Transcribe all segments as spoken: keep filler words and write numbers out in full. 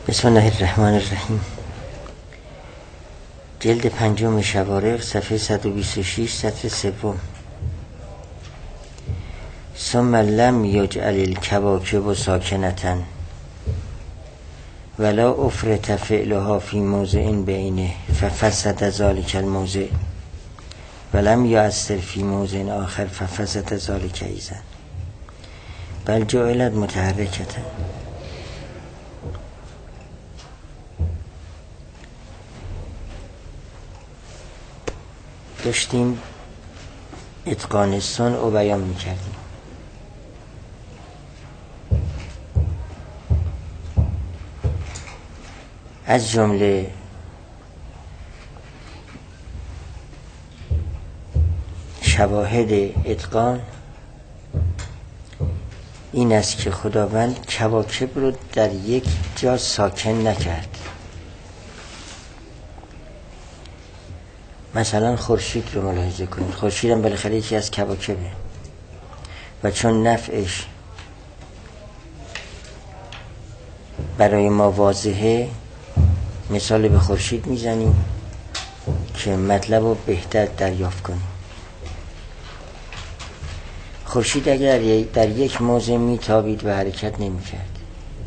بسم الله الرحمن الرحیم. جلد پنجم شوارق، صفحه صد و بیست و شش، سطر سوم. ثم لم یجعل الکواکب ساکنة ولا افرط فعلها فی موضع بعینه ففسد ذلک الموضع ولم یؤثر فی موضع آخر ففسد ذلک ایضا بل جعلت متحرکة. داشتیم اتقان صنع رو بیان میکردیم. از جمله شواهد اتقان این است که خداوند کواکب رو در یک جا ساکن نکرد. مثلا خورشید رو ملاحظه کنید. خورشید هم بالاخره یکی از کواکبه و چون نفعش برای ما واضحه مثال به خورشید میزنیم که مطلب رو بهتر دریافت کنیم. خورشید اگر در یک موضع میتابید و حرکت نمیکرد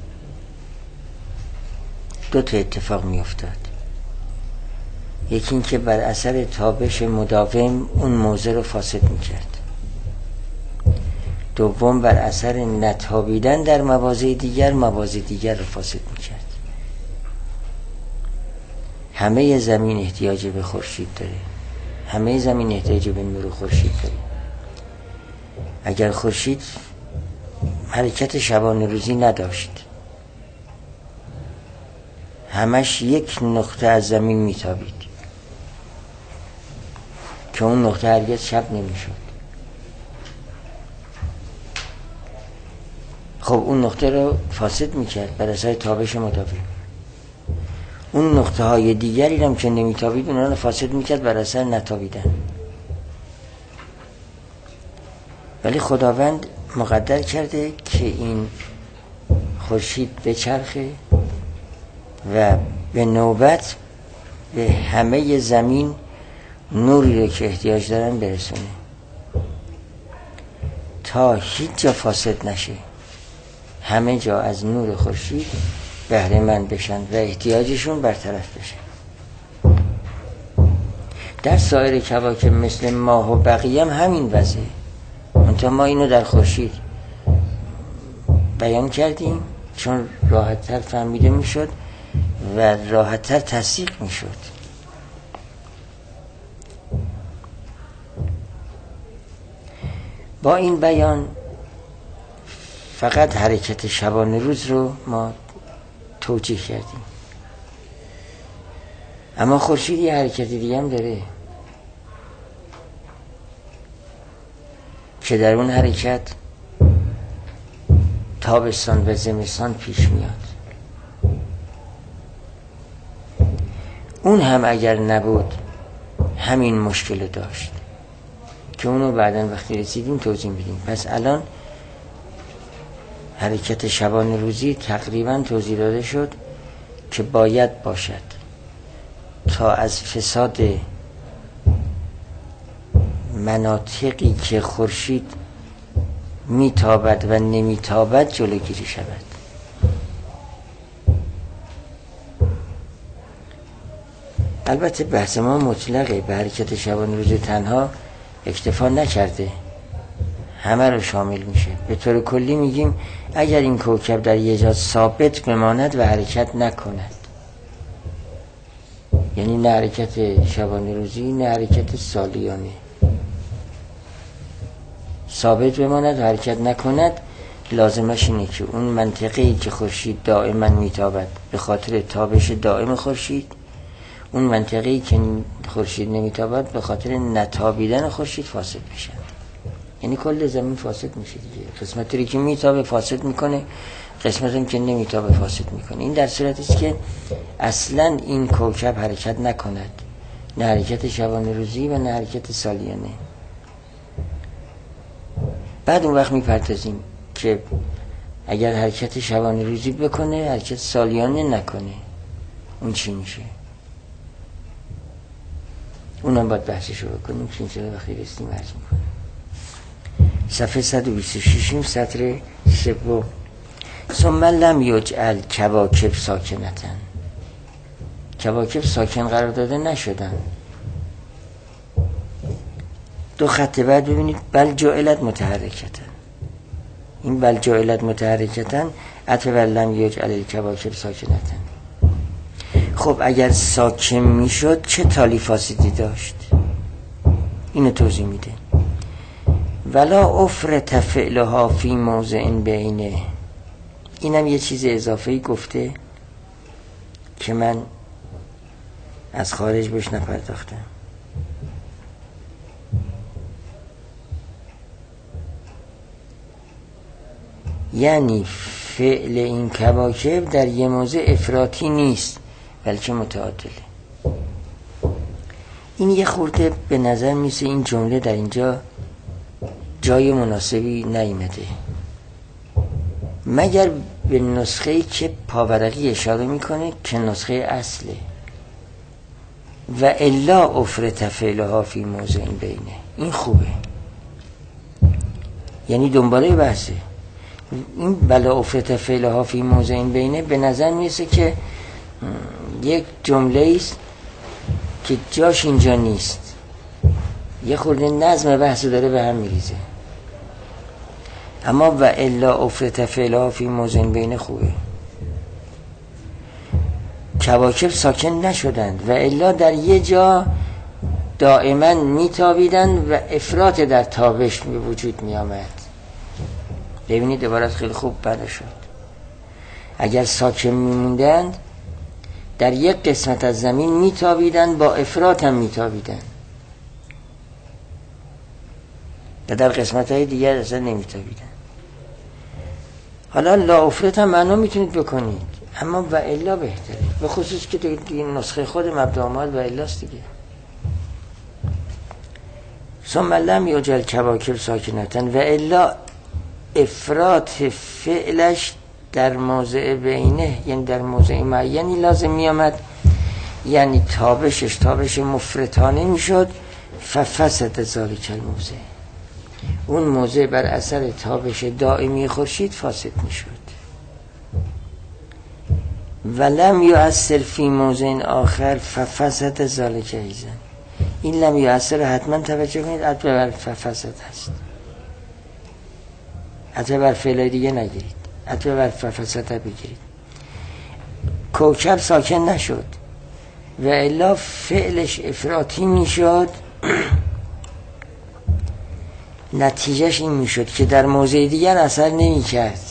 دو تا اتفاق میافتاد. یکی این که بر اثر تابش مداوم اون موضع رو فاسد میکرد. دوم بر اثر نتابیدن در مواضع دیگر مواضع دیگر رو فاسد میکرد. همه زمین احتیاج به خورشید داره. همه زمین احتیاج به نور خورشید داره. اگر خورشید حرکت شبانه روزی نداشت همش یک نقطه از زمین میتابید که اون نقطه هرگز شب نمیشد. خب اون نقطه رو فاسد میکرد بر اثر تابش مداوم. اون نقطه های دیگری هم که نمیتابید اونها رو فاسد میکرد بر اثر نتابیدن. ولی خداوند مقدر کرده که این خورشید بچرخه و به نوبت به همه زمین نوری رو که احتیاج دارن برسونه تا هیچ جا فاسد نشه. همه جا از نور خورشید بهره مند بشن و احتیاجشون برطرف بشه. در سایر کواکب مثل ماه و بقیه هم همین وضعه. منتها ما اینو در خورشید بیان کردیم چون راحت‌تر فهمیده میشد و راحت‌تر تصدیق میشد. با این بیان فقط حرکت شبانه روز رو ما توجیه کردیم. اما خورشید یه حرکت دیگه هم داره که در اون حرکت تابستان و زمستان پیش میاد. اون هم اگر نبود همین مشکل داشت که اونو بعداً وقتی رسیدیم توضیح میدیم. پس الان حرکت شبانه روزی تقریباً توضیح داده شد که باید باشد تا از فساد مناطقی که خورشید میتابد و نمیتابد جلوگیری شود. البته بحث ما مطلقه، به حرکت شبانه روزی تنها اکتفا نکرده، همه رو شامل میشه. به طور کلی میگیم اگر این کوکب در یه جا ثابت بماند و حرکت نکند، یعنی نه حرکت شبانه روزی نه حرکت سالیانه، ثابت بماند و حرکت نکند، لازمش اینه که اون منطقه‌ای که خورشید دائما میتابد به خاطر تابش دائم خورشید، اون منطقه‌ای که خورشید نمیتابد به خاطر نتابیدن خورشید فاسد بشه. یعنی کل زمین فاسد میشه دیگه. قسمتی که میتابه فاسد میکنه، قسمتی که نمیتابه فاسد میکنه. این در صورتی است که اصلا این کوکب حرکت نکند، نه حرکت شبانه روزی و نه حرکت سالیانه. بعد اون وقت میپردازیم که اگر حرکت شبانه روزی بکنه، حرکت سالیانه نکنه، اون چی میشه؟ اونم باید بحثشو بکنیم. چون چرا وقتی رسیم عرض میکنم. صفحه صد و بیست و شش سطر سوم. ثم لم یجعل کواکب ساکنتن. کواکب ساکن قرار داده نشدن. دو خط بعد ببینید بل جعلت متحرکتن. این بل جعلت متحرکتن عطف بر لم یجعل کواکب ساکنتن. خب اگر ساکن میشد چه تالی فاسدی داشت؟ اینو توضیح میده. ولا افرت فعلها فی موضع بینه. اینم یه چیز اضافه‌ای گفته که من از خارج بهش نپرداختم. یعنی فعل این کواکب در یه موضع افراطی نیست بلکه متعادله. این یه خورده به نظر میسه این جمله در اینجا جای مناسبی نیامده، مگر به نسخه‌ای که پاورقی اشاره میکنه که نسخه اصله. و الا افرت فعلها فی موضع بینه. این خوبه، یعنی دنباله بحثه. این بلا افرت فعلها فی موضع بینه به نظر میرسه که یک جمله است که جاش اینجا نیست، یه خورده نظم بحث داره به هم میریزه. اما و الا افرت فعلها فی موضع بینه خوبه. کواکب ساکن نشدند و الا در یه جا دائما میتابیدند و افراط در تابش به وجود میامد. ببینید عبارت خیلی خوب بنا شد. اگر ساکن میموندند در یک قسمت از زمین میتابیدند، با افراط هم میتابیدند و در قسمت های دیگر اصلا نمیتابیدند. حالا لا افرط هم معنا میتونید بکنید، اما و الا بهتره، به خصوص که دیگه نسخه خود مبدا آمد و الاست دیگه. ثم لم یجعل کواکب ساکنتن و الا افراط فعلش در موضع بینه، یعنی در موضع معینی لازم می آمد، یعنی تابشش تابش مفرطانه می شد. ففسد ذالک الموضع. اون موضع بر اثر تابش دائمی خورشید فاسد می شد. ولم یؤثر فی موضع آخر ففسد ذالک ایضا. این لم یؤثر حتما توجه کنید، عطف بر ففسد هست، عطف بر فعل دیگه نگیرید، عطف بر ففسد بگیرید. کوکب ساکن نشد و الا فعلش افراطی می شد. نتیجهش این می شد که در موضع دیگر اثر نمی کرد.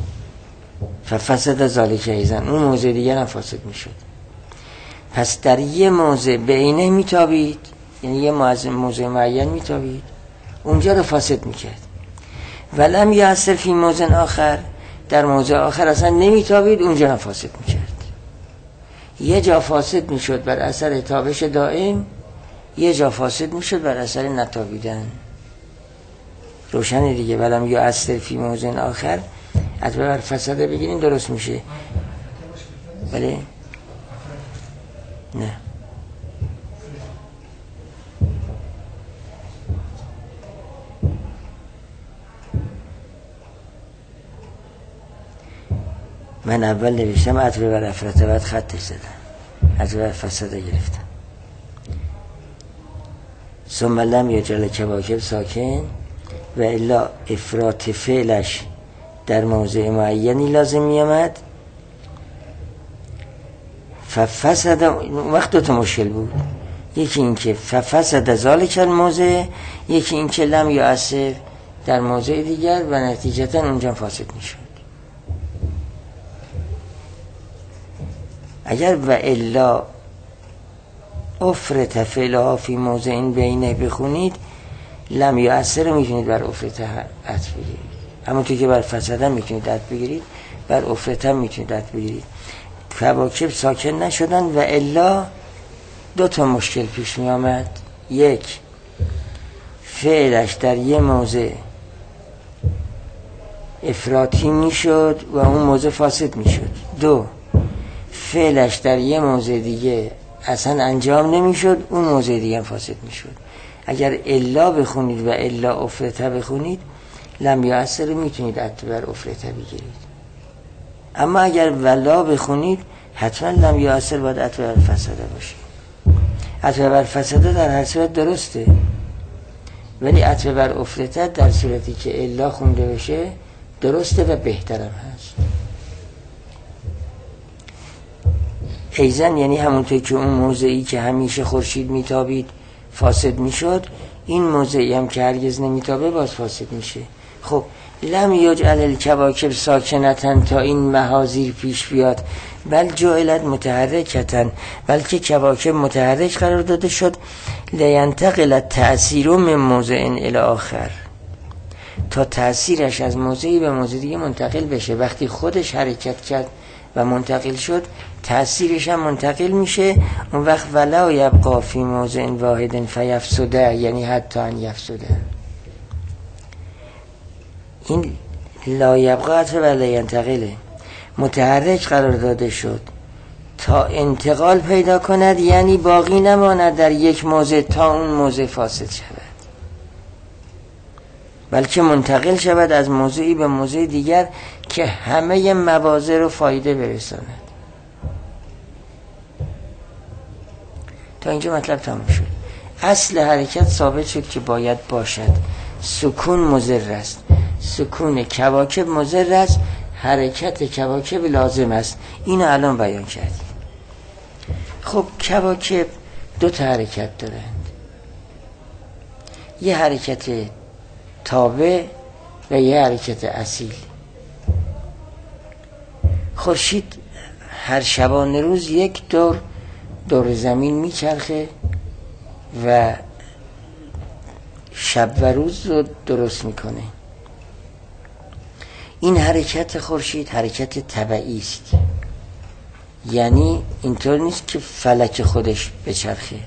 ففسد ذالک ایضا. اون موضع دیگر هم فاسد می شد. پس در یه موضع بینه می تابید، یعنی یه موضع معین می تابید، اونجا رو فاسد می کرد. ولم یؤثر فی موضع آخر. در موضع آخر اصلا نمی تابید، اونجا هم فاسد می کرد. یه جا فاسد می شد بر اثر تابش دائم، یه جا فاسد می شد بر اثر نتابیدن. روشنه دیگه. ولم یؤثر فی موضع آخر عطف بر فسد بگیرین درست میشه. بله؟ نه. من اول نوشتم عطف بر افرط، بعد خطش زدم، عطف بر فسد گرفتم. ثم لم یجعل کواکب ساکن و الا افراط فعلش در موضع معینی لازم می آمد. ففسد. وقت دو تا مشکل بود، یکی این که ففسد ذالک الموضع، یکی این که لم یؤثر در موضع دیگر و نتیجتا اونجا فاسد می شد. اگر و الا افرط فعلها فی موضع بینه بخونید، لم یؤثر میتونید بر افرط عطف بگیرید، همونطور که بر فسد هم میتونید عطف بگیرید، بر افرط هم میتونید عطف بگیرید. کواکب ساکن نشدن و الا دو تا مشکل پیش می آمد. یک، فعلش در یه موضع افراطی میشد و اون موضع فاسد میشد. دو، فعلش در یه موضع دیگه اصلا انجام نمیشد، اون موضع دیگه هم فاسد میشد. اگر الا بخونید و الا افرطه بخونید، لم یؤثر رو میتونید عطف بر افرطه بگیرید. اما اگر ولا بخونید حتما لم یؤثر باید عطف بر فسده باشه. عطف بر فسده در هر صورت درسته، ولی عطف بر افرطه در صورتی که الا خونده بشه درسته و بهترم هست. ایزن یعنی همونطور که اون موضعی که همیشه خورشید میتابید فاسد میشد، این موضعی هم که هرگز نمیتابه باز فاسد میشه. خب لم یجعل الکواکب ساکنتن تا این محاذیر پیش بیاد، بل جعلت متحرکتن، بلکه کواکب متحرک قرار داده شد. لینتقل التأثیر من موضع الی آخر، تا تأثیرش از موضعی به موضع دیگه منتقل بشه. وقتی خودش حرکت کرد و منتقل شد، تأثیرش هم منتقل میشه. اون وقت ولا یبقا فی موضع واحد فیفسده، یعنی حتی ان یفسده. این لا یبقا و لا ینتقله، متحرک قرار داده شد تا انتقال پیدا کند، یعنی باقی نماند در یک موضع تا اون موضع فاسد شود، بلکه منتقل شود از موضعی به موضع دیگر که همه مواضع رو فایده برساند. تا اینجا مطلب تمام شد. اصل حرکت ثابت شد که باید باشد. سکون مضر است، سکون کواکب مضر است، حرکت کواکب لازم است. اینو الان بیان کردیم. خب کواکب دو تا حرکت دارند، یه حرکت تابع و یه حرکت اصیل. خورشید هر شبانه روز یک دور دور زمین میچرخه و شب و روز رو درست میکنه. این حرکت خورشید حرکت طبیعی است، یعنی اینطور نیست که فلک خودش بچرخه.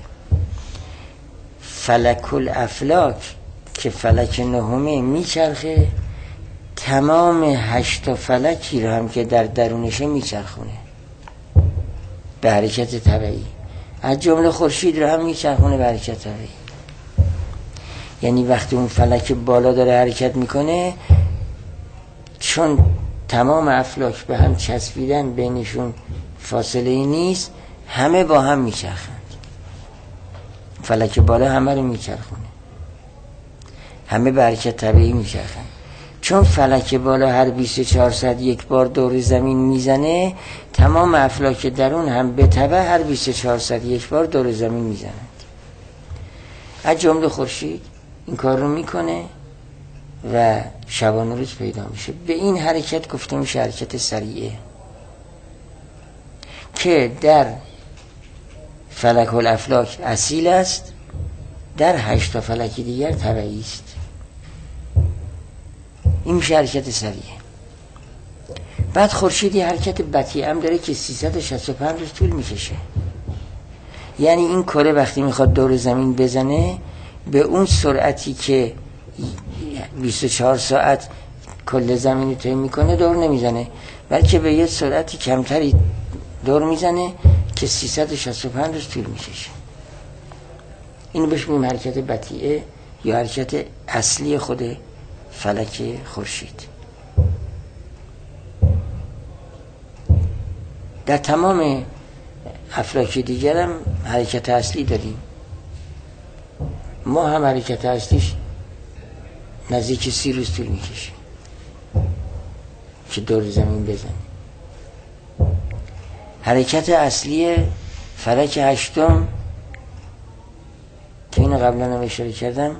فلک الافلاک که فلک نهمه میچرخه، تمام هشتا فلکی رو هم که در درونشه میچرخونه به حرکت طبیعی، از جمله خورشید رو هم میچرخونه به حرکت طبیعی. یعنی وقتی اون فلک بالا داره حرکت میکنه، چون تمام افلاک به هم چسبیدن، بینشون فاصله ای نیست، همه با هم میچرخند. فلک بالا همه رو میچرخونه، همه به حرکت طبیعی میچرخند. چون فلک بالا هر بیست و چهار ساعت یک بار دور زمین میزنه، تمام افلاک درون هم به تبع هر بیست و چهار ساعت یک بار دور زمین میزنند. از جمله خورشید این کار رو میکنه و شبانه روز پیدا میشه. به این حرکت گفته میشه حرکت سریعه که در فلک الافلاک اصیل است، در هشتا فلکی دیگر طبیعی است. این میشه حرکت سریعه. بعد خورشید یه حرکت بطیء هم داره که سیصد و شصت و پنج روز طول میکشه. یعنی این کره وقتی میخواد دور زمین بزنه، به اون سرعتی که بیست و چهار ساعت کل زمین رو طی میکنه دور نمیزنه، بلکه به یه سرعتی کمتری دور میزنه که سیصد و شصت و پنج روز طول میکشه. اینو بهش میگیم حرکت بطیئه یا حرکت اصلی خود فلک خورشید. در تمام افلاک دیگر هم حرکت اصلی داریم. ما هم حرکت اصلیش نزدیک سی روز طول میکشه که دور زمین بزنه. حرکت اصلی فلک هشتم که اینو قبلا هم اشاره کردم،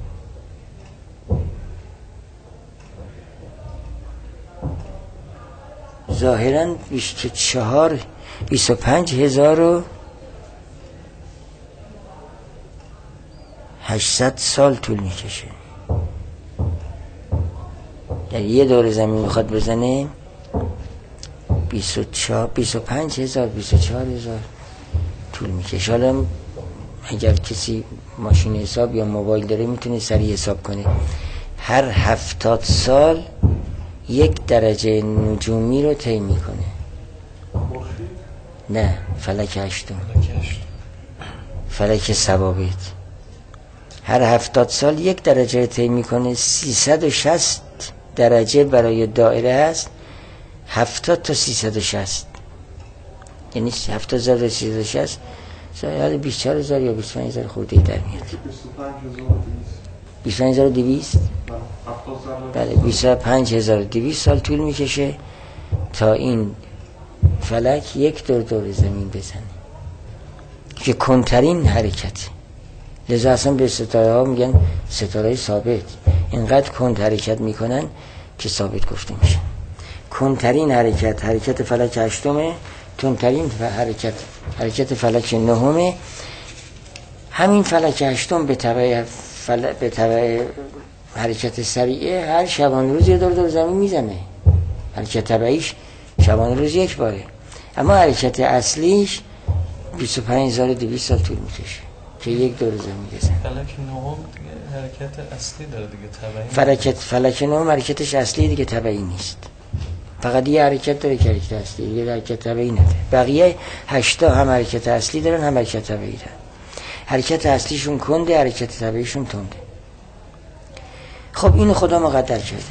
ظاهراً بیست و چهار بیست و پنج هزار و هشتصد سال طول میکشه. در یه دور زمین میخواد بزنه بیست و چهار بیست و پنج هزار بیست و چهار هزار طول میکشه. حالا اگر کسی ماشین حساب یا موبایل داره میتونه سریع حساب کنه. هر هفتاد سال یک درجه نجومی رو طی میکنه. نه، فلک هشتم، فلک ثوابت هر هفتاد سال یک درجه طی میکنه. سیصد و شصت درجه برای دایره هست، هفتاد تا سیصد و شصت، یعنی هفتاد هزار تا سیصد و شصت، حالا بیست و چهار هزار یا بیست و پنج هزار خورده در میاد. بیست و پنج هزار و دویست بله، بیست و پنج هزار و دویست سال طول میکشه تا این فلک یک دور دور زمین بزنه که کنترین حرکت. لذا اصلا به ستاره ها میگن ستاره ثابت، اینقدر کند حرکت میکنن که ثابت گفته میشن. کنترین حرکت حرکت فلک هشتمه، تندترین حرکت حرکت فلک نهمه. همین فلک هشتم به تبع فل... به تبع حرکت سریعه هر شبانه روز یه دور دور زمین میزنه. حرکت تبعیش شبانه روز یک باره، اما حرکت اصلیش بیست و پنج هزار و دویست سال طول میکشه که یک دور زمین بزنه. فلک نهم دیگه حرکت اصلی داره دیگه، تبعی. فلک فلک نهم حرکتش اصلی دیگه تبعی نیست، فقط یه حرکت داره که حرکت اصلی، یه حرکت تبعی نداره. بقیه هشتا هم حرکت اصلی دارن هم حرکت تبعی دارن. حرکت اصلیشون کنده، حرکت تبعیشون تنده. خب اینو خدا مقدر کرده.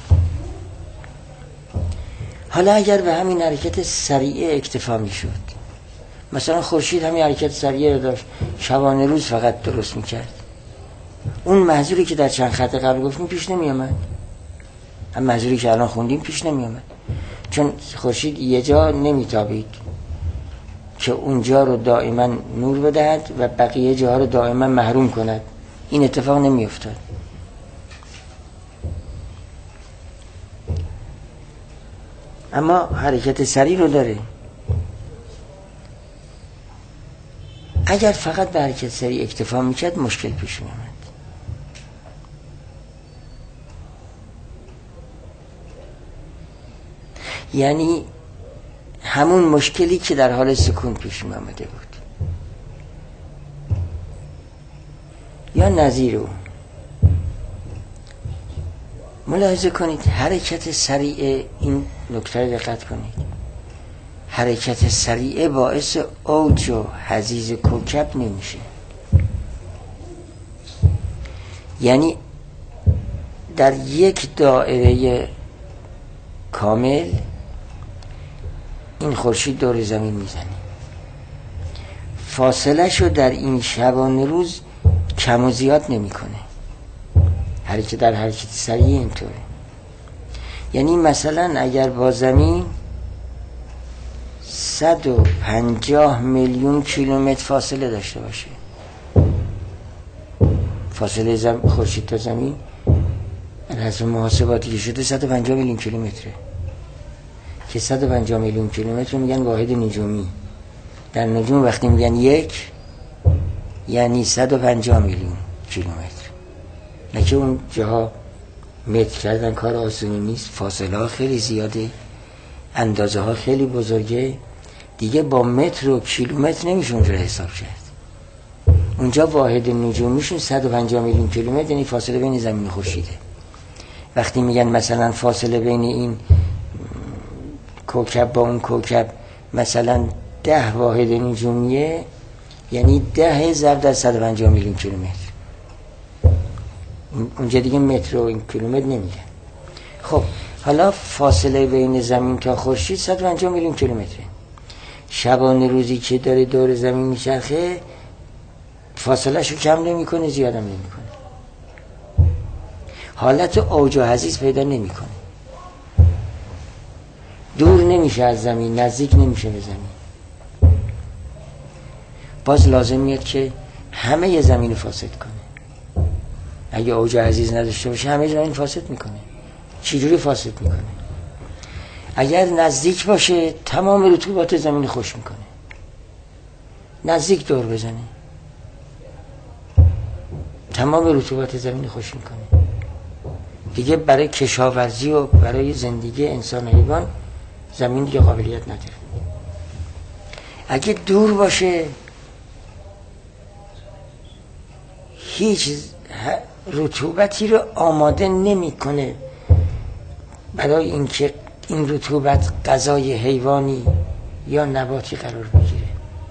حالا اگر به همین حرکت سریعه اکتفا میشد، مثلا خورشید همین حرکت سریعه رو داشت، شبانه روز فقط درست میکرد، اون محظوری که در چند خط قبل گفتیم پیش نمی آمد. هم محظوری که الان خوندیم پیش نمی آمد، چون خورشید یه جا نمیتابید که اونجا رو دائما نور بدهد و بقیه جاها رو دائما محروم کند. این اتفاق نمی افتاد. اما حرکت سریع رو داره. اگر فقط به حرکت سریع اکتفا میکرد مشکل پیش می آمد. یعنی همون مشکلی که در حال سکون پیش می آمده بود یا نظیر او. ملاحظه کنید حرکت سریع، این نکته دقت کنید، حرکت سریع باعث اوج و حضیض کوکب نمیشه. یعنی در یک دایره کامل این خورشید دور زمین میزنه، فاصله شو در این شبانه روز کم و زیاد نمیکنه. حرکت در حرکت سریع اینطوره. یعنی مثلا اگر با زمین صد و پنجاه میلیون کیلومتر فاصله داشته باشه، فاصله زم... خورشید تا زمین از حسب محاسباتی که شده صد و پنجاه میلیون کیلومتره، که صد و پنجاه میلیون کیلومتر میگن واحد نجومی. در نجوم وقتی میگن یک یعنی صد و پنجاه میلیون کیلومتر، نه که اون جاها متر کردن کار آسونی نیست، فاصله ها خیلی زیاده، اندازه ها خیلی بزرگه، دیگه با متر و کیلومتر نمیشه اونجا حساب کرد. اونجا واحد نجومیشون صد و پنجاه میلیون کیلومتر، یعنی فاصله بین زمین و خورشیده. وقتی میگن مثلا فاصله بین این کوکب با اون کوکب مثلا ده واحد نجومیه، یعنی ده ضرب در صد و پنجاه میلیون کیلومتر. اونجا دیگه متر و این کیلومتر نمیگن. خب حالا فاصله بین زمین تا خورشید صد و پنجاه میلیون کیلومتره. شبانه روزی که داره دور زمین میچرخه فاصله شو کم نمیکنه، زیادم نمیکنه، حالت اوج و حضیض پیدا نمیکنه، دور نمیشه از زمین، نزدیک نمیشه به زمین. باز لازم میاد که همه ی زمین فاسد کنه. اگه اوج و حضیض نداشته باشه همه زمین فاسد میکنه. چجوری فاسد میکنه؟ اگر نزدیک باشه تمام رطوبات زمین خوش میکنه، نزدیک دور بزنه تمام رطوبات زمین خوش میکنه، دیگه برای کشاورزی و برای زندگی انسان حیوان زمین دیگه قابلیت نداره. اگه دور باشه هیچ رطوبتی رو آماده نمیکنه برای اینکه این رطوبت غذای حیوانی یا نباتی قرار بگیره.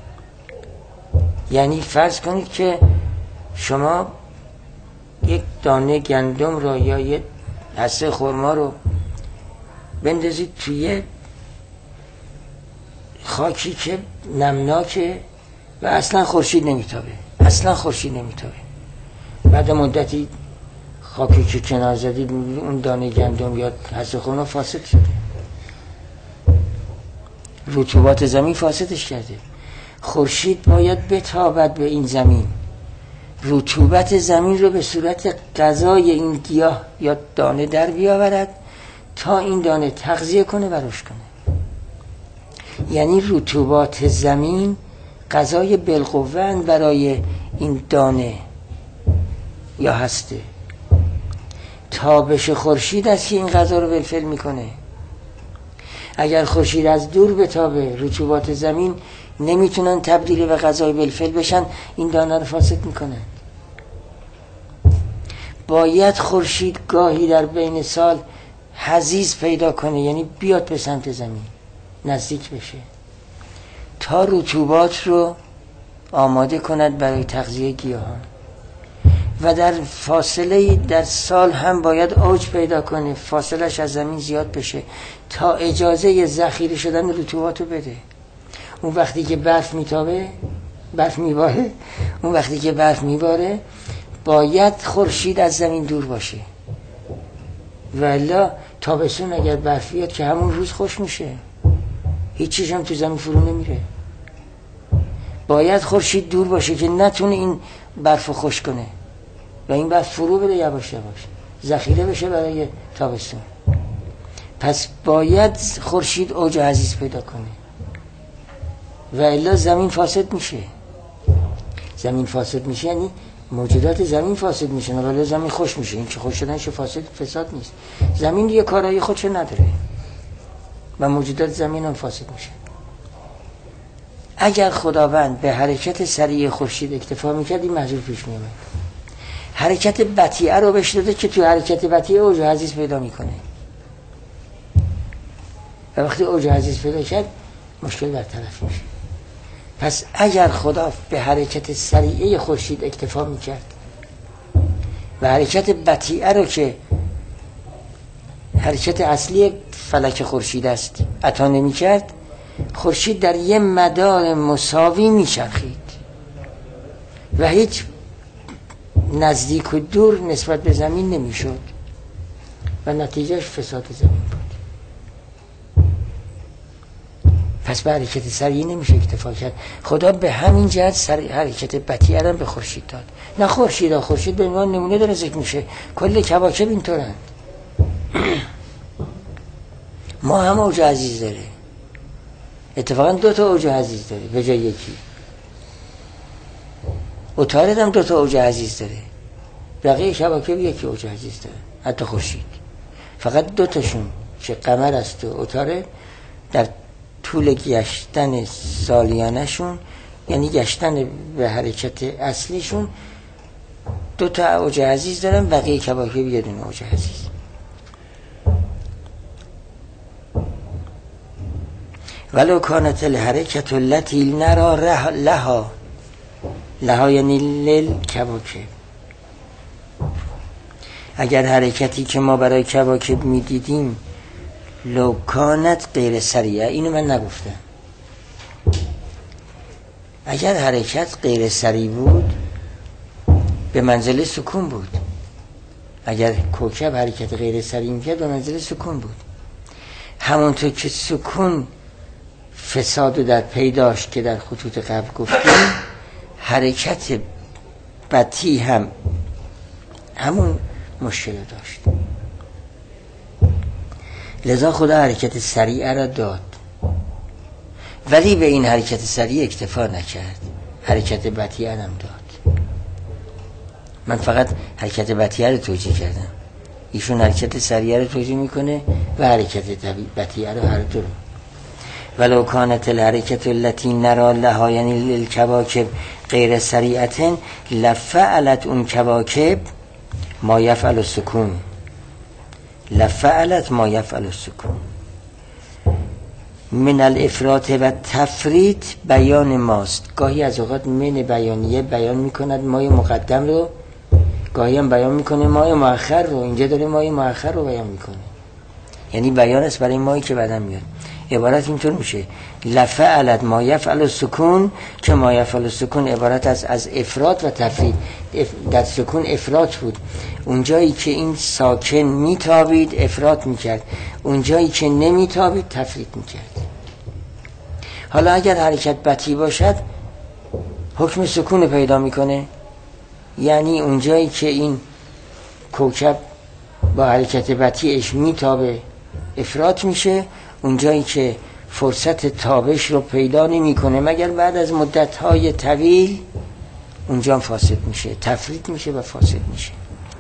یعنی فرض کنید که شما یک دانه گندم رو یا یک حصه خرما رو بندازید توی خاکی که نمناکه و اصلا خورشید نمیتابه، اصلا خورشید نمیتابه. بعد مدتی خاکی که کنار زدید اون دانه گندم یا حصه خرما فاسد شده، رطوبات زمین فاسدش کرده. خورشید باید بتابد به این زمین، رطوبت زمین رو به صورت غذای این گیاه یا دانه در بیاورد تا این دانه تغذیه کنه و رشد کنه. یعنی رطوبات زمین غذای بالقوه برای این دانه یا هسته. تابش خورشید است که این غذا رو ولفل میکنه. اگر خورشید از دور بتابه، رطوبات زمین نمیتونن تبدیل به غذای ولفل بشن، این دانه رو فاسد میکنن. باید خورشید گاهی در بین سال حضیض پیدا کنه، یعنی بیاد به سمت زمین نزدیک بشه تا رطوبات رو آماده کند برای تغذیه گیاهان. و در فاصله در سال هم باید اوج پیدا کنه، فاصلش از زمین زیاد بشه تا اجازه ذخیره شدن رطوبات رو بده. اون وقتی که برف میتابه، برف میباره، اون وقتی که برف میباره باید خورشید از زمین دور باشه، ولی تابستون اگر برف بیاد که همون روز خوش میشه، هیچ چیز هم تو زمین فرو نمیره. باید خورشید دور باشه که نتونه این برف رو خوش کنه و این برف فرو بده یواش یواش ذخیره بشه برای تابستون. پس باید خورشید اوج عزیز پیدا کنه و الا زمین فاسد میشه. زمین فاسد میشه یعنی موجودات زمین فاسد میشه، ولی زمین خوش میشه. این که خوش شدنش فاسد فساد نیست. زمین یه کارایی خودش نداره و موجودات زمین هم فاسد میشه. اگر خداوند به حرکت سریع خورشید اکتفا میکرد این محضور پیش میومد. حرکت بطیئه رو بهش داده که تو حرکت بطیئه اوج عزیز پیدا میکنه و وقتی اوج عزیز پیدا کرد مشکل برطرف میشه. پس اگر خدا به حرکت سریعه خورشید اکتفا میکرد و حرکت بطیئه رو که حرکت اصلی فلک خورشید است عطا نمیکرد، خورشید در یه مدار مساوی میچرخید و هیچ نزدیک و دور نسبت به زمین نمیشد و نتیجهش فساد زمین بود. پس به حرکت سریع نمیشه اکتفا کرد. خدا به همین جهت سریع حرکت بطیئه را به خورشید داد. نه خورشید ها خورشید به عنوان نمونه داره ذکر میشه، کل کواکب اینطورند. ما هم اوج عزیز داره، اتفاقا دو تا اوج عزیز داره به جای یکی. عطارد هم دو تا اوج عزیز داره، بقیه کواکب یکی اوج عزیز داره، حتی خورشید. فقط دو تاشون که قمر است و عطارد در طول گشتن سالیانشون، یعنی گشتن به حرکت اصلیشون، دو تا اوج عزیز دارن، بقیه کواکب یه دونه اوج عزیز. ولو کانت الحرکت التي نرى لها لها یعنی للکواکب، اگر حرکتی که ما برای کواکب میدیدیم لو کانت غیر سریعه، اینو من نگفتم، اگر حرکت غیر سریع بود به منزله سکون بود. اگر کوکب حرکت غیر سریع میکرد به منزله سکون بود. همونطور که سکون فساد در پیداش که در خطوط قبل گفتیم، حرکت بطیء هم همون مشکل داشت. لذا خدا حرکت سریع را داد، ولی به این حرکت سریع اکتفا نکرد، حرکت بطیء هم داد. من فقط حرکت بطیء رو توجیه کردم، ایشون حرکت سریع رو توجیه میکنه و حرکت بطیء رو هر دو رو. ولو کانت الحرکت التي نرى لها یعنی للکواکب غیر سریعتن لفعلت اون کواکب ما یفعل السکون لفعلت ما یفعل السکون. من الافراط و تفریط بیان ماست. گاهی از اوقات من بیانیه بیان میکند مای مقدم رو، گاهی هم بیان میکنه مای مؤخر رو. اینجا داره مای مؤخر رو بیان میکنه، یعنی بیان است برای مایی که بعدم میاد. عبارت اینطور میشه لفعلت ما یفعل السکون، که ما یفعل السکون عبارت از از افراط و تفریط. در سکون افراط بود، اونجایی که این ساکن میتابید افراط میکرد، اونجایی که نمیتابید تفریط میکرد. حالا اگر حرکت بطی باشد حکم سکون پیدا میکنه، یعنی اونجایی که این کوکب با حرکت بطیش میتابه افراط میشه، اونجایی که فرصت تابش رو پیدا نمیکنه مگر بعد از مدت‌های طویل، اونجا فاسد میشه، تفریط میشه و فاسد میشه.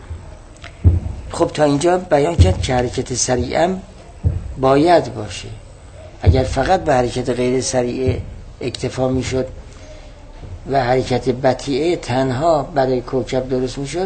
خب تا اینجا بیان کرد که حرکت سریعه باید باشه. اگر فقط به حرکت غیر سریعه اکتفا میشد و حرکت بطیئه تنها برای کوکب درست میشد،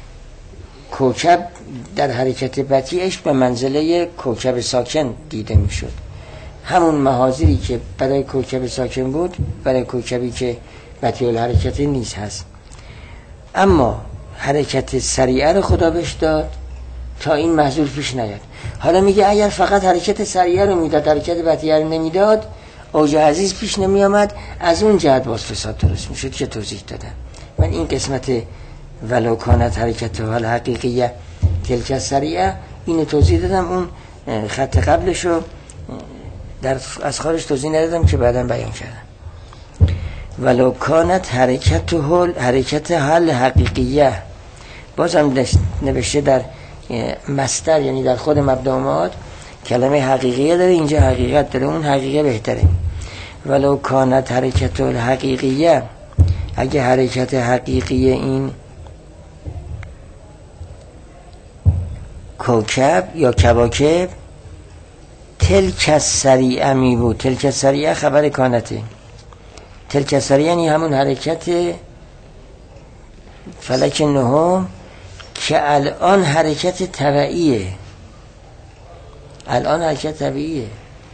کوکب در حرکت بطیئش به منزله کوکب ساکن دیده میشد. همون محاذیری که برای کوکب ساکن بود برای کوکبی که بطیء الحرکت نیست هست. اما حرکت سریعه رو خدا بهش داد تا این محذور پیش نیاد. حالا میگه اگر فقط حرکت سریعه رو میداد، حرکت بطیئه رو نمیداد، اوج عزیز پیش نمی آمد، از اون جهت باز فساد درست میشد که توضیح دادم. من این قسمت ولو کانت حرکت حال حقیقیه تلک سریعه اینو توضیح دادم. اون خط قبلشو در از خارج توضیح ندادم که بعداً بیان کردم. ولو کانت حرکت حال حرکت حال حقیقیه، بازم نوشته در مصدر، یعنی در خود مبدا و معاد کلمه حقیقیه داره، اینجا حقیقت داره، اون حقیقه بهتره. ولو کانت حرکت الحقیقیه، اگه حرکت حقیقی این کوکب یا کواکب تلک سریعه می بود. تلک سریعه خبر کانته. تلک سریعه یعنی همون حرکت فلک نهم که الان حرکت طبیعیه، الان حرکت طبیعیه.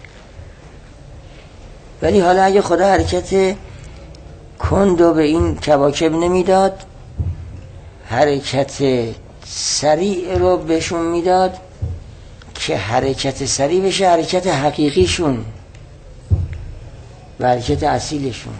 ولی حالا اگه خدا حرکت کندو به این کواکب نمیداد، حرکت سریع رو بهشون میداد که حرکت سریع بشه حرکت حقیقیشون و حرکت اصیلشون،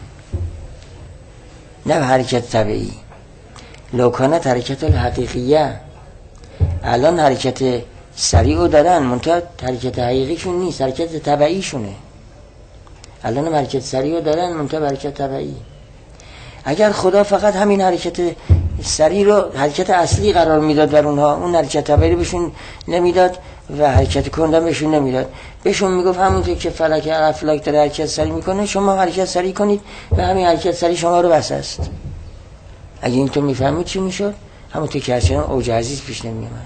نه حرکت طبیعی. لوکانت حرکت الحقیقیه، الان حرکت سریع رو دارن منتها حرکت حقیقیشون نیست، حرکت طبیعیشونه. الان هم حرکت سریع رو دارن منتها حرکت طبیعی. اگر خدا فقط همین حرکت سریع رو حرکت اصلی قرار میداد بر اونها، اون حرکت طبیعی بهشون نمیداد و حرکت کندم بهشون نمیداد، بهشون میگفت همونطور که فلک افلاک داره حرکت سریع میکنه شما حرکت سریع کنید و همین حرکت سریع شما رو بس است. اگه این تو میفهمید چی میشد؟ همونطور که هرچنان اوج عزیز پیش نمیامد.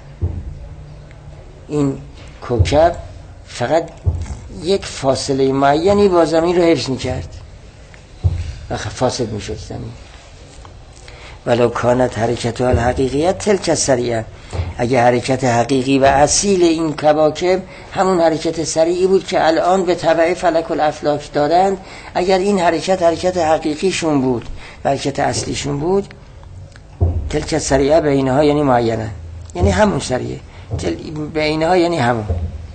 این کوکب فقط یک فاصله معینی با زمین رو حفظ میکرد و فاسد میشد زمین. ولو کانت حرکت الحقیقیت تلک سریعه، اگه حرکت حقیقی و اصیل این کواکب همون حرکت سریعی بود که الان به تبع فلک الافلاک دارند، اگر این حرکت حرکت حقیقیشون بود و حرکت اصلیشون بود، تلک سریعه به اینها یعنی معینه، یعنی همون سریعه، به اینها یعنی همون.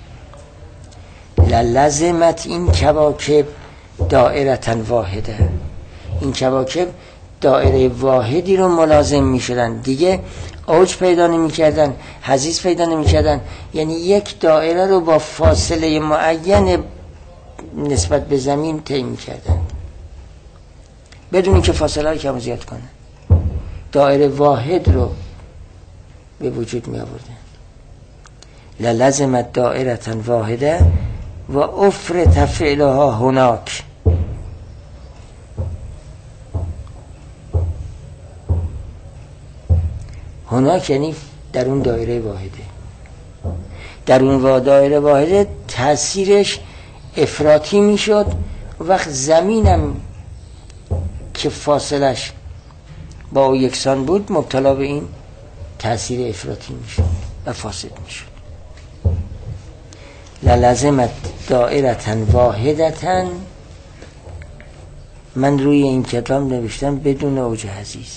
للزمت این کواکب دائرتن واحده، این کواکب دائره واحدی رو ملازم می شدن، دیگه اوج پیدا نمی کردن، حضیض پیدا نمی کردن، یعنی یک دائره رو با فاصله معین نسبت به زمین طی می کردن بدون اینکه فاصله رو کم زیاد کنن، دائره واحد رو به وجود می آوردن. للزمت دائرتن واحده و افر تفعلها هناک، هناک یعنی در اون دایره واحده، در اون دایره واحده تأثیرش افراطی میشد. وقت زمینم که فاصلش با او یکسان بود مبتلا به این تأثیر افراطی میشد و فاسد میشد. للزمت دائرةً واحدةً. من روی این کتاب نوشتم بدون اوج عزیز،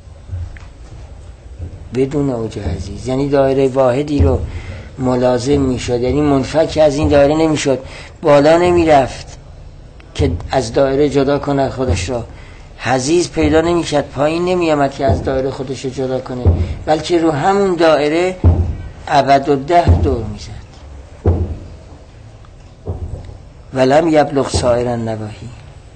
بدون اوج عزیز یعنی دایره واحدی رو ملازم میشد، یعنی منفک از این دایره نمیشد، بالا نمیرفت که از دایره جدا کنه خودش را، حضیض پیدا نمیشد، پایین نمیامد که از دایره خودش رو جدا کنه، بلکه رو همون دایره ابد و ده دور میزد. ولم یبلغ سایر النواحی،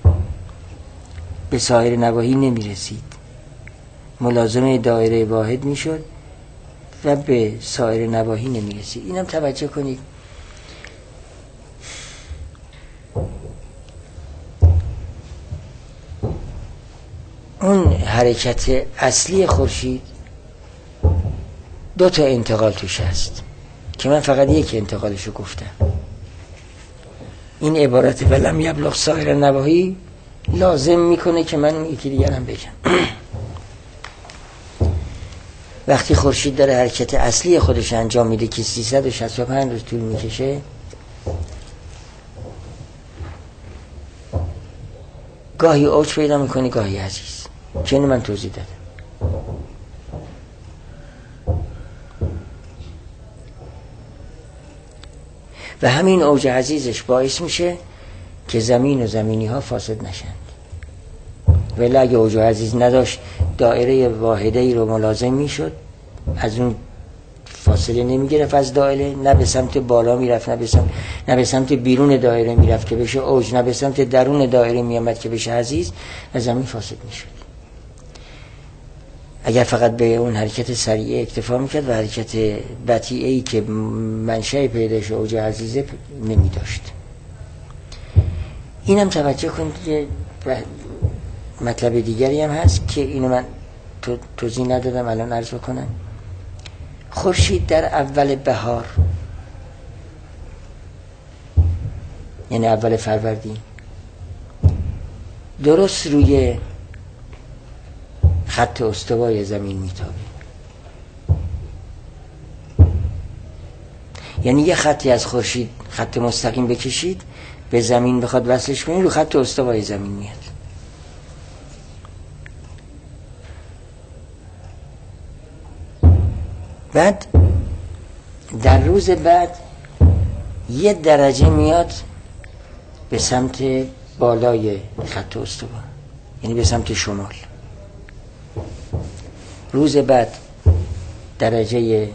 به سایر نواحی نمیرسید، ملازم دایره واحد میشد و به سایر نواحی نمیرسید. اینم توجه کنید. اون حرکت اصلی خورشید دو تا انتقال توش هست که من فقط یک انتقالشو گفتم. این عبارت ولم یبلغ سایر النواحی لازم میکنه که من یکی دیگرم بگم. وقتی خورشید داره حرکت اصلی خودش انجام میده که سیصد و شصت و پنج روز طول میکشه، گاهی اوج پیدا میکنه گاهی عزیز، چون من توضیح دادم. و همین اوج عزیزش باعث میشه که زمین و زمینی ها فاسد نشند. ولی اگه اوج عزیز نداشت دایره واحده ای رو ملازم میشد، از اون فاصله نمیگرفت از دایره، نه به سمت بالا میرفت، نه به سمت نه به سمت بیرون دایره میرفت که بشه اوج، نه به سمت درون دایره میامد که بشه عزیز، و زمین فاسد میشد. اگر فقط به اون حرکت سریعه اکتفا میکرد و حرکت بطیئه‌ای که منشأ پیداش اوج عزیزه نمیداشت. اینم توجه کنید که مطلب دیگری هم هست که اینو من تو توضیح ندادم، الان عرض بکنم. خورشید در اول بهار، یعنی اول فروردین، درست روی خط استوای زمین میتابه. یعنی یه خطی از خورشید خط مستقیم بکشید به زمین بخواد وصلش کنید، رو خط استوای زمین میاد. بعد در روز بعد یه درجه میاد به سمت بالای خط استوا، یعنی به سمت شمال. روز بعد درجه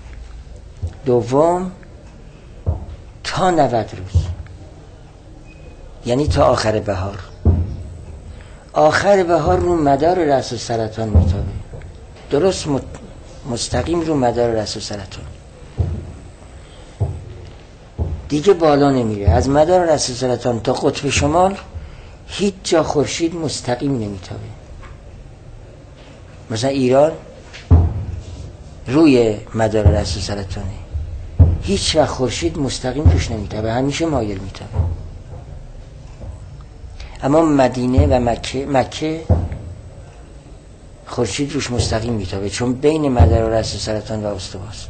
دوم تا نود روز، یعنی تا آخر بهار. آخر بهار رو مدار رأس السرطان میتابه، درست مستقیم رو مدار رأس السرطان، دیگه بالا نمیره. از مدار رأس السرطان تا قطب شمال هیچ جا خورشید مستقیم نمیتابه. مثلا ایران روی مدار رأس السرطانه، هیچ وقت خورشید مستقیم توش نمیتابه، همیشه مایل میتابه. اما مدینه و مکه مکه خورشید روش مستقیم میتابه، چون بین مدار رأس السرطان و استواست.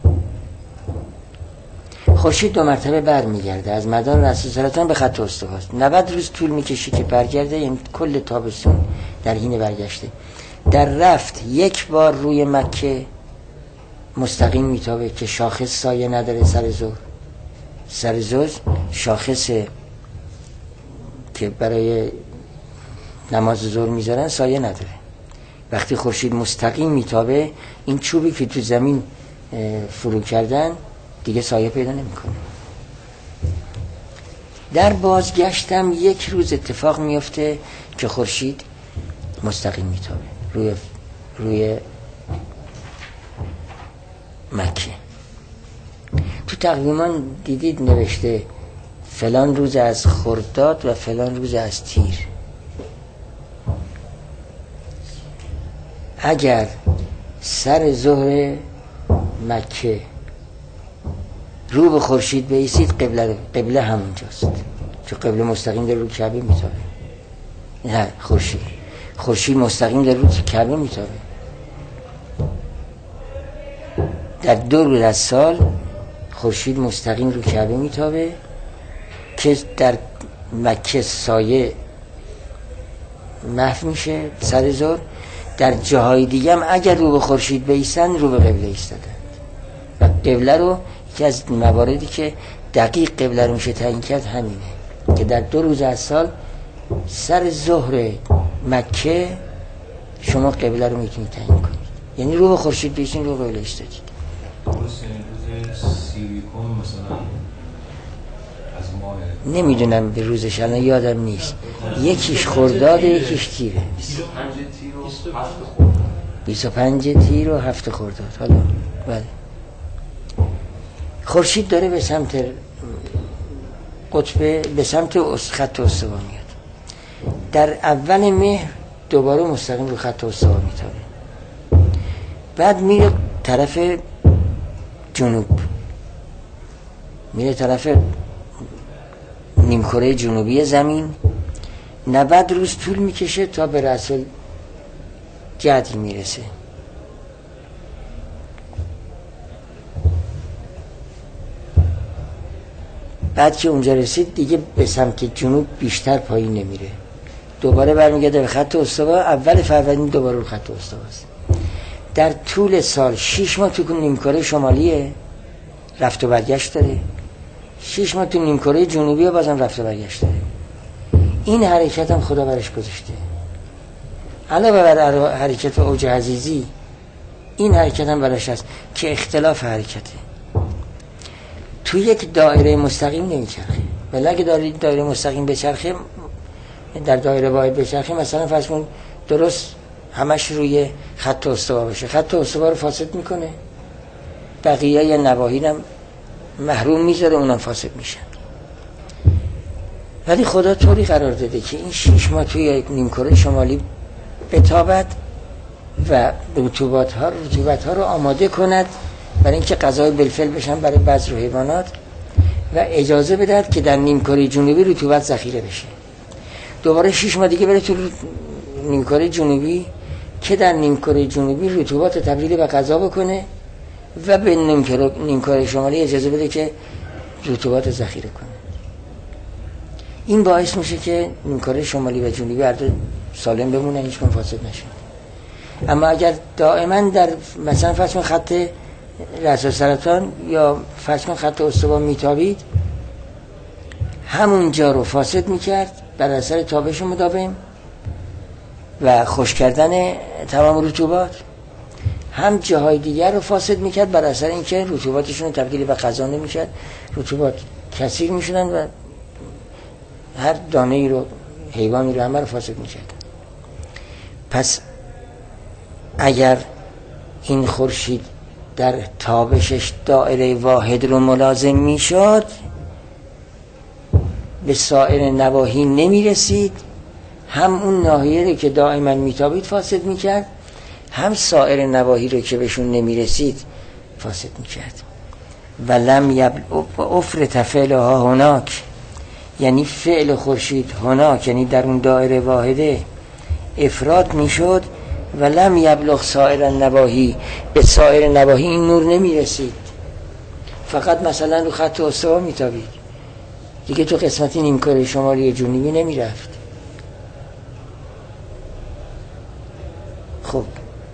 خورشید دو مرتبه بر میگرده از مدار رأس السرطان به خط استواست. نود روز طول میکشه که برگرده، یعنی کل تابستون در حین برگشته. در رفت یک بار روی مکه مستقیم میتابه که شاخص سایه نداره. سر ظهر سر ظهر شاخص که برای نماز ظهر میذارن سایه نداره. وقتی خورشید مستقیم میتابه، این چوبی که تو زمین فرو کردن دیگه سایه پیدا نمیکنه. در بازگشتم یک روز اتفاق میفته که خورشید مستقیم میتابه روی روی مکه. تو تقویمان دیدید نوشته فلان روز از خرداد و فلان روز از تیر. اگر سر ظهر مکه رو به خورشید بایستید، قبله قبله همونجاست، چون قبله مستقیم در رو کعبه میتابه. نه، خورشید خورشید مستقیم در رو کعبه میتابه. در دو روز از سال خورشید مستقیم رو کعبه میتابه که در مکه سایه محو میشه سر ظهر. در جاهای دیگه هم اگر رو به خورشید بیستن رو به قبله ایستادن و قبله رو یکی از مواردی که دقیق قبله رو میشه تعیین کرد همینه که در دو روز از سال سر ظهر مکه شما قبله رو میتونید تعیین کنید، یعنی رو به خورشید بیستین رو به قبله ایستادید. روز سیویکوم مثلا از ماه نمیدونم به روزش الان یادم نیست، یکیش خرداده یکیش تیره. بیست و پنج تیر و هفت خرداد. حالا بله خورشید داره به سمت قطب، به سمت خط استوا میاد. در اول مهر دوباره مستقیم رو خط استوا میتابه، بعد میره طرف جنوب، میره طرف نیمکره جنوبی زمین. نود روز طول میکشه تا به رأس جدی میرسه. بعد که اونجا رسید دیگه به سمت جنوب بیشتر پایین نمیره، دوباره برمیگرده به خط استوا. اول فروردین دوباره رو خط استواست. در طول سال شش ماه تو نیمکره شمالیه رفت و برگشت داره، شش ماه تو نیمکره جنوبیه بازم رفت و برگشت داره. این حرکت هم خدا برش گذاشته. علاوه بر حرکت اوج عزیزی این حرکت هم برش هست که اختلاف حرکته. تو یک دایره مستقیم نمیچرخه، ولی اگه دایره دایره مستقیم بچرخه، در دایره واحد بچرخه، مثلا فرض کن درست همش روی خط استوا باشه، خط استوا رو فاسد میکنه، بقیه یا نواحی هم محروم میذاره، اونم فاسد میشن. ولی خدا طوری قرار داده که این شش ماه توی نیمکره شمالی بتابد و رطوبات ها رطوبت ها رو آماده کند برای اینکه غذای بالفعل بشن برای بذر و حیوانات و اجازه بدهد که در نیمکره جنوبی رطوبت ذخیره بشه. دوباره شش ماه دیگه بره تو نیمکره جنوبی که در نیمکره جنوبی رطوبات تبدیل به غذا بکنه و به نیمکره نیمکره شمالی اجازه بده که رطوبات ذخیره کنه. این باعث میشه که نیمکره شمالی و جنوبی هر دو سالم بمونه، هیچ کدوم فاسد نشه. اما اگر دائما در مثلا فرض کن خط رأس سرطان یا فرض کن خط استوا میتابید، همون جا رو فاسد میکرد بر اثر تابش مداوم و خشک کردن تمام رطوبات، هم جاهای دیگر رو فاسد میکرد بر اثر اینکه رطوباتشون تبدیل به غذا نمیشد، رطوبات کثیر میشدن و هر دانه ای رو حیوانی رو همه رو فاسد میکرد. پس اگر این خورشید در تابشش دایره واحد رو ملازم میشد، به سایر نواحی نمیرسید، هم اون ناحیه رو که دائما میتابید فاسد میکرد، هم سایر نواحی رو که بهشون نمیرسید فاسد میکرد. و لم یبل افرط فعلها هناک، یعنی فعل خورشید هناک، یعنی در اون دایره واحده افراد میشد. و لم یبلغ سایر النواحی، به سایر نواحی این نور نمیرسید، فقط مثلا رو خط استوا میتابید، دیگه تو قسمتی نیمکره شمالی جنوبی نمیرفت. خب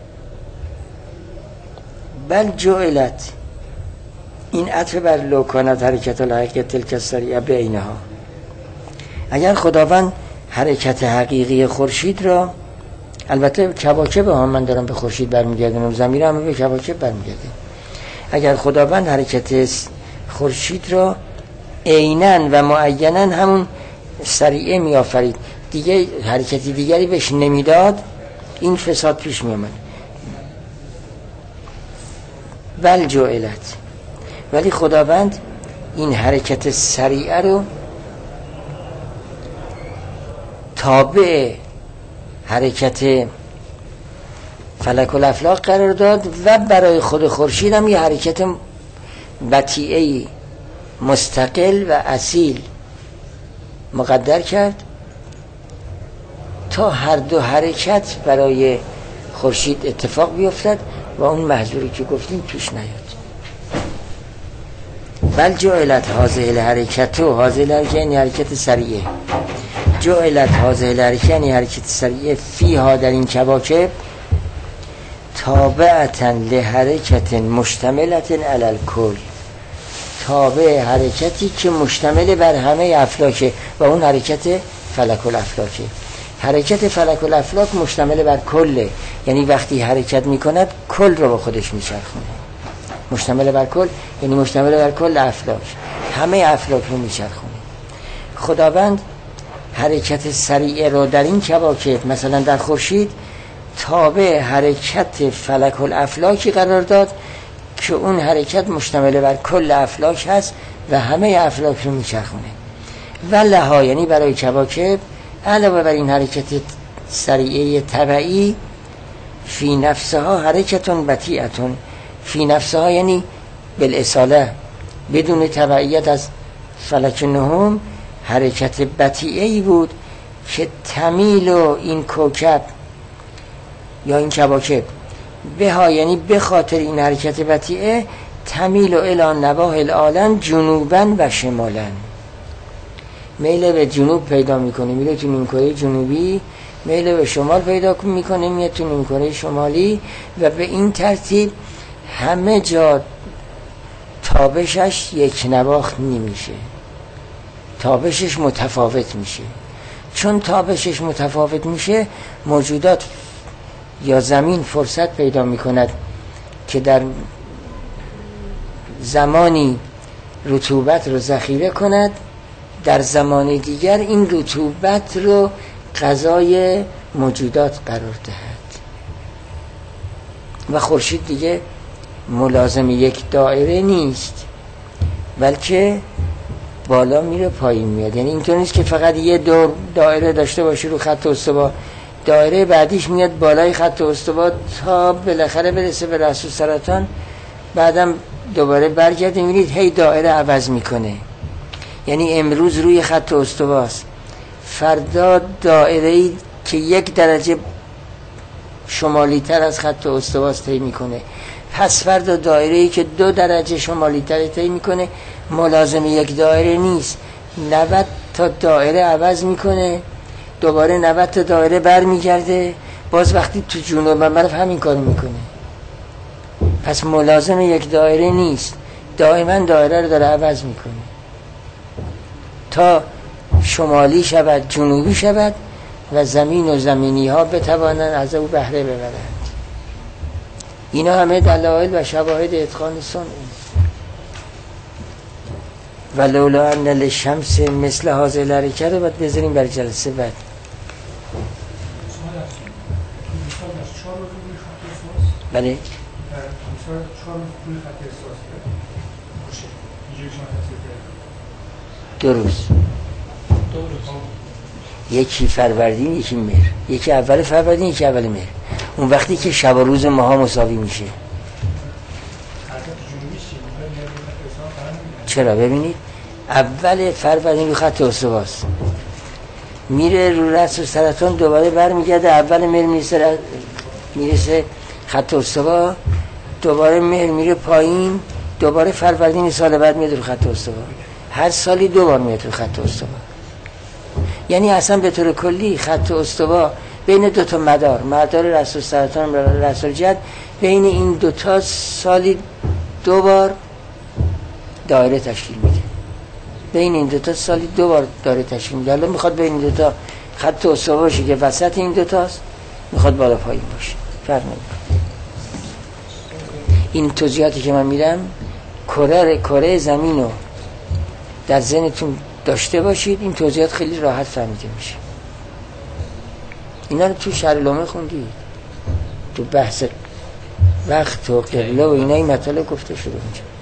بل جعلت، این عطف بر لو کانت حرکت الحقیقت تلک السریعه بینها، اگر خداوند حرکت حقیقی خورشید را، البته کواکب ها من دارم به خورشید برمیگردم، زمین هم به کواکب برمیگرده، اگر خداوند حرکت خورشید را عیناً و معیناً همون سریعه می آفرید، دیگه حرکتی دیگری بهش نمیداد، این فساد پیش می آمد. بل جعلت، ولی خداوند این حرکت سریعه رو تابع حرکت فلک و الافلاک قرار داد و برای خود خورشید هم یه حرکت بطیئه‌ای مستقل و اصیل مقدر کرد تا هر دو حرکت برای خورشید اتفاق بیفتد و اون محظوری که گفتیم پیش نیاد. بل جعلت هذه الحرکت و هذه الحرکت یعنی حرکت سریعه، جعلت هذه الحرکت یعنی حرکت سریعه فیها در این کواکب تابعتاً لحرکت مشتملت علی الکل، تابع حرکتی که مشتمل بر همه افلاکه و اون حرکت فلک الافلاکه. حرکت فلک الافلاک مشتمل بر کله، یعنی وقتی حرکت میکند کل رو با خودش میچرخونه. مشتمل بر کل یعنی مشتمل بر کل افلاک، همه افلاک رو میچرخونه. خداوند حرکت سریع رو در این کواکب مثلا در خورشید تابع حرکت فلک الافلاکی قرار داد که اون حرکت مشتمل بر کل افلاک هست و همه افلاک رو میچرخونه. و لها یعنی برای کواکب علاوه بر این حرکت سریعه طبعی فی نفسها حرکتون بطیئتون، فی نفسها یعنی بالاصاله بدون تبعیت از فلک نهم حرکت بطیئه‌ای بود که تمیل و این کوکب یا این کواکب به ها یعنی به خاطر این حرکت بطیئه تمیل و الی نواحی العالم جنوبا و شمالا، میل به جنوب پیدا میکنه میره تو نیمکره جنوبی، میل به شمال پیدا میکنه میره تو نیمکره شمالی و به این ترتیب همه جا تابشش یک نواخت نمیشه، تابشش متفاوت میشه. چون تابشش متفاوت میشه موجودات یا زمین فرصت پیدا میکند که در زمانی رطوبت رو ذخیره کند، در زمان دیگر این رطوبت رو غذای موجودات قرار دهد و خورشید دیگه ملازم یک دایره نیست بلکه بالا میره پایین میاد. یعنی اینطور نیست که فقط یه دور دایره داشته باشه رو خط استوا، دایره بعدیش میاد بالای خط استوا تا بالاخره برسه به رأس السرطان، بعدم دوباره برگرده میبینید هی دایره عوض میکنه. یعنی امروز روی خط استواست، فردا دایره‌ای که یک درجه شمالی تر از خط استواست طی میکنه، پس فردا دایره‌ای که دو درجه شمالی تر طی میکنه، ملازم یک دایره نیست. نود تا دایره عوض میکنه، دوباره نود تا دایره بر میگرده، باز وقتی تو جنوب ممرف همین کار میکنه. پس ملازم یک دایره نیست، دائما دایره رو داره عوض میکنه تا شمالی شود جنوبی شود و زمین و زمینی ها بتوانند از او بهره ببرند. اینا همه دلایل و شواهد اتقان صنع. و لولا ان للشمس مثل هذه الحرکت رو باید بذاریم برای جلسه بعد. بله دو روز، یکی فروردین یکی مهر، یکی اول فروردین یکی اول مهر، اون وقتی که شب و روز ماها مساوی میشه. چرا؟ ببینید اول فروردین رو خط استواست، میره رو رأس السرطان، دوباره برمیگرده اول مهر میرسه میرسه خط استوا، دوباره مهر میره پایین، دوباره فروردین سال بعد میاد رو خط استوا. هر سالی دو بار میاد رو خط استوا. یعنی اصلا به طور کلی خط استوا بین دو تا مدار، مدار رأس السرطان و رأس الجد، بین این دو تا سالی دو بار دایره تشکیل میده. بین این دو تا سالی دو بار دایره تشکیل میده. حالا میخواد بین این دو تا خط استوا باشه که وسط این دو تاست، میخواد بالا پایین باشه، فرق نمیکنه. این توضیحاتی که من میدم کره کره زمین رو در ذهنتون داشته باشید، این توضیحات خیلی راحت فهمیده میشه. اینا رو تو شرح لومه خوندید، تو بحث وقت و قبله و اینا این مطالب گفته شده اونجا.